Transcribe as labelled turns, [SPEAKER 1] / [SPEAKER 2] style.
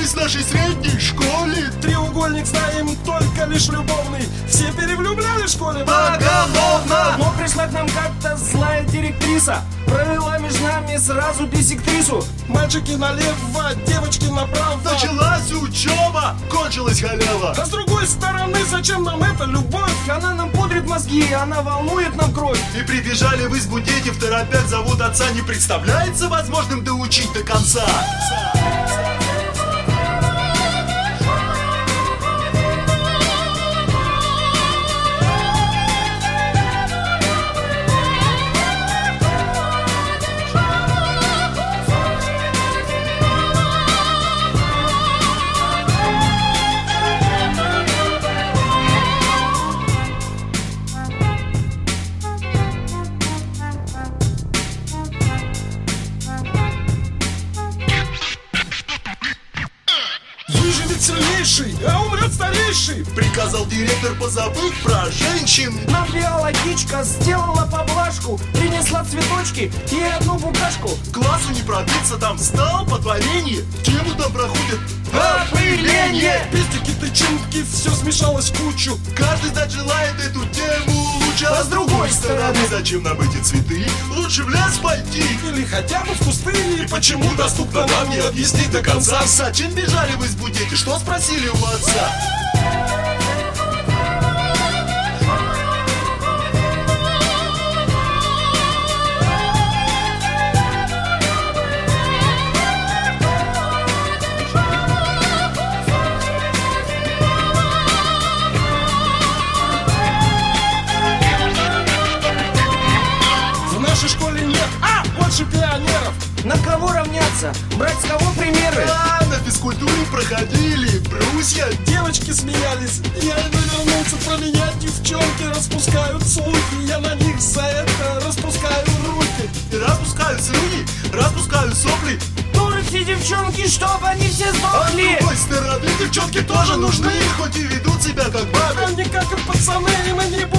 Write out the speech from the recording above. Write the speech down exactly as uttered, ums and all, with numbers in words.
[SPEAKER 1] учились в нашей средней школе.
[SPEAKER 2] Треугольник знаем только лишь любовный. Все перевлюбляли в школе
[SPEAKER 1] поголовно.
[SPEAKER 2] Но пришла к нам как-то злая директриса, провела между нами сразу десектрису. Мальчики налево, девочки направо.
[SPEAKER 1] Началась учеба, кончилась халява.
[SPEAKER 2] А с другой стороны, зачем нам эта любовь? Она нам пудрит мозги, она волнует нам кровь.
[SPEAKER 1] И прибежали в избу дети, в торопях зовут отца. Не представляется возможным доучить до конца.
[SPEAKER 2] Выживет сильнейший, а умрет старейший.
[SPEAKER 1] Приказал директор позабыть про женщин.
[SPEAKER 2] Нам биологичка сделала поблажку, принесла цветочки и одну букашку.
[SPEAKER 1] Классу не пробиться, там стал потворение. Тему там проходит опыление.
[SPEAKER 2] Пестики, тычинки, все смешалось в кучу.
[SPEAKER 1] Каждый знать желает эту тему лучше. А с другой стороны, зачем нам эти цветы? Лучше в лес пойти
[SPEAKER 2] или хотя бы в пустыне.
[SPEAKER 1] И почему доступно нам не объяснить до конца? Зачем бежали в избу дети? Что спросили у отца?
[SPEAKER 2] В нашей школе нет, а, больше пионеров. На кого равняться? Брать с кого примеры?
[SPEAKER 1] А, на физкультуре проходили брусья.
[SPEAKER 2] Девочки смеялись, я вернулся про меня. Девчонки распускают слухи, я на них за это распускаю руки.
[SPEAKER 1] И распускаю слюни, распускаю сопли.
[SPEAKER 2] Дуры все девчонки, чтобы они все сдохли.
[SPEAKER 1] А с другой стороны, девчонки тоже нужны, хоть и ведут себя как бабы.
[SPEAKER 2] Они как и пацаны, и мы не